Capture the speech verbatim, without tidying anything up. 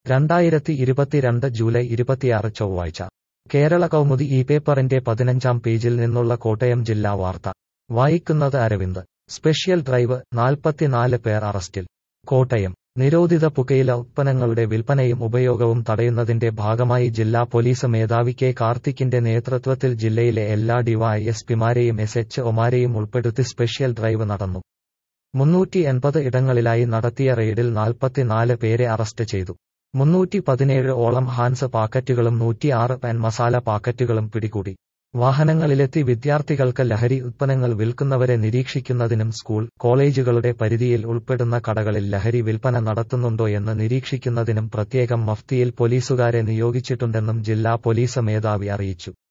രണ്ടായിരത്തി ഇരുപത്തിരണ്ട് ജൂലൈ ഇരുപത്തിയാറ് ചൊവ്വാഴ്ച കേരള കൗമുദി ഈ പേപ്പറിന്റെ പതിനഞ്ചാം പേജിൽ നിന്നുള്ള കോട്ടയം ജില്ലാ വാർത്ത വായിക്കുന്നത് അരവിന്ദ്. സ്പെഷ്യൽ ഡ്രൈവ്, നാൽപ്പത്തിനാല് പേർ അറസ്റ്റിൽ. കോട്ടയം. നിരോധിത പുകയില ഉത്പന്നങ്ങളുടെ വിൽപ്പനയും ഉപയോഗവും തടയുന്നതിന്റെ ഭാഗമായി ജില്ലാ പോലീസ് മേധാവി കെ കാർത്തിക്കിന്റെ നേതൃത്വത്തിൽ ജില്ലയിലെ എല്ലാ ഡിവൈഎസ്പിമാരെയും എസ് എച്ച് ഒമാരെയും ഉൾപ്പെടുത്തി സ്പെഷ്യൽ ഡ്രൈവ് നടന്നു. മുന്നൂറ്റി എൺപത് ഇടങ്ങളിലായി നടത്തിയ റെയ്ഡിൽ നാൽപ്പത്തിനാല് പേരെ അറസ്റ്റ് ചെയ്തു. മുന്നൂറ്റി പതിനേഴ് ഓളം ഹാൻസ് പാക്കറ്റുകളും നൂറ്റിയാറ് പാൻ മസാല പാക്കറ്റുകളും പിടികൂടി. വാഹനങ്ങളിലെത്തി വിദ്യാർത്ഥികൾക്ക് ലഹരി ഉത്പന്നങ്ങൾ വിൽക്കുന്നവരെ നിരീക്ഷിക്കുന്നതിനും സ്കൂൾ, കോളേജുകളുടെ പരിധിയിൽ ഉൾപ്പെടുന്ന കടകളിൽ ലഹരി വിൽപ്പന നടത്തുന്നുണ്ടോയെന്ന് നിരീക്ഷിക്കുന്നതിനും പ്രത്യേകം മഫ്തിയിൽ പോലീസുകാരെ നിയോഗിച്ചിട്ടുണ്ടെന്നും ജില്ലാ പോലീസ് മേധാവി അറിയിച്ചു.